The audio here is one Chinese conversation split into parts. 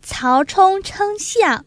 曹冲称象。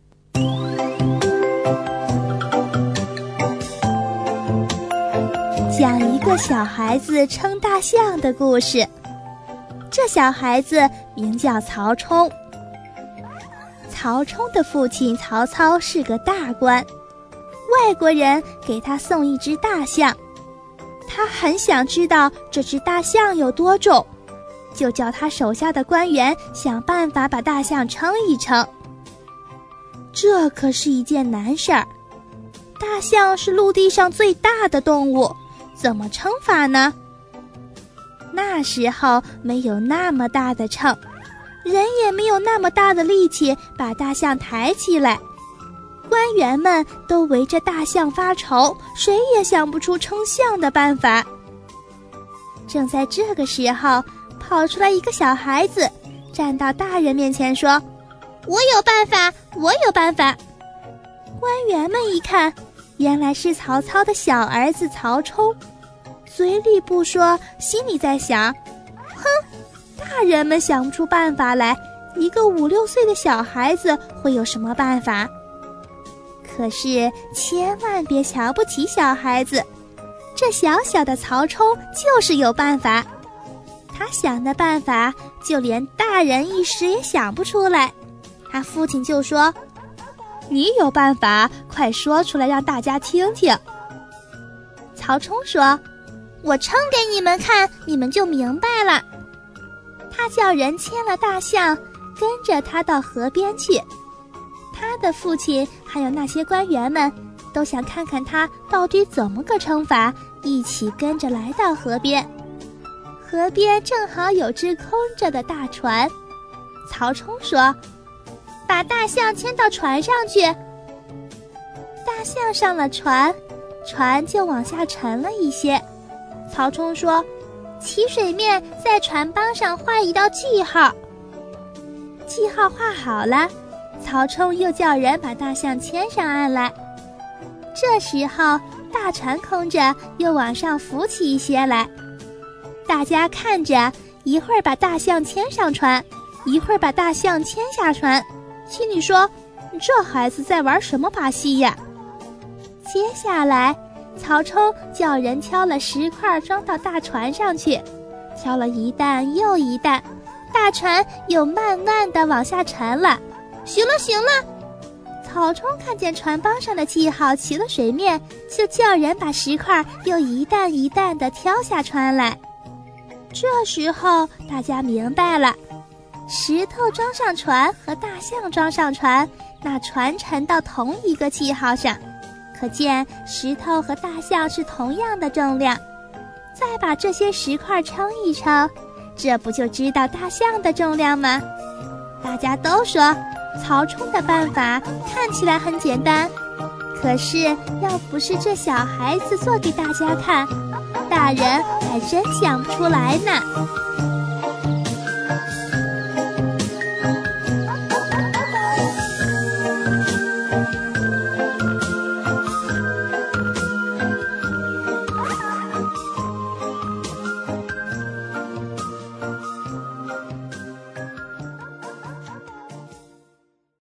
讲一个小孩子称大象的故事。这小孩子名叫曹冲。曹冲的父亲曹操是个大官，外国人给他送一只大象，他很想知道这只大象有多重，就叫他手下的官员想办法把大象称一称。这可是一件难事儿，大象是陆地上最大的动物，怎么称法呢？那时候没有那么大的秤，人也没有那么大的力气把大象抬起来。官员们都围着大象发愁，谁也想不出称象的办法。正在这个时候，跑出来一个小孩子，站到大人面前说：“我有办法，我有办法。”官员们一看，原来是曹操的小儿子曹冲，嘴里不说，心里在想：哼，大人们想不出办法来，一个5、6岁的小孩子会有什么办法？可是千万别瞧不起小孩子，这小小的曹冲就是有办法。他想的办法，就连大人一时也想不出来。他父亲就说：“你有办法，快说出来让大家听听。”曹冲说：“我称给你们看，你们就明白了。”他叫人牵了大象，跟着他到河边去。他的父亲还有那些官员们都想看看他到底怎么个称法，一起跟着来到河边。河边正好有只空着的大船，曹冲说：“把大象牵到船上去。”大象上了船，船就往下沉了一些。曹冲说：“起水面在船帮上画一道记号。”记号画好了，曹冲又叫人把大象牵上岸来。这时候大船空着，又往上浮起一些来。大家看着，一会儿把大象牵上船，一会儿把大象牵下船，心里说：“这孩子在玩什么把戏呀？”接下来曹冲叫人挑了石块装到大船上去，挑了一担又一担，大船又慢慢地往下沉了。行了行了，曹冲看见船帮上的记号齐了水面，就叫人把石块又一担一担地挑下船来。这时候大家明白了，石头装上船和大象装上船，那船沉到同一个记号上，可见石头和大象是同样的重量。再把这些石块称一称，这不就知道大象的重量吗？大家都说曹冲的办法看起来很简单，可是要不是这小孩子做给大家看，大人还真想不出来呢。